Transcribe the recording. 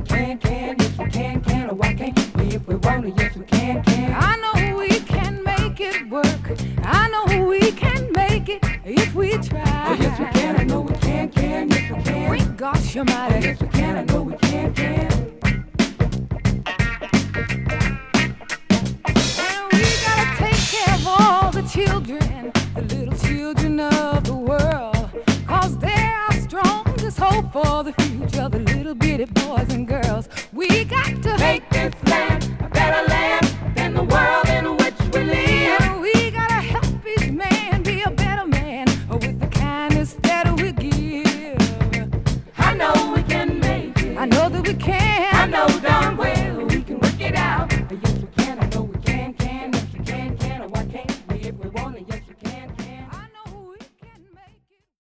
can. Yes, we can. Oh, why can't we if we want to? Yes, we can. I know we can make it work. I know we can make it if we try. Oh, yes, we can. I know we can. Yes, we can. Great gosh almighty. Oh, yes, we can. I know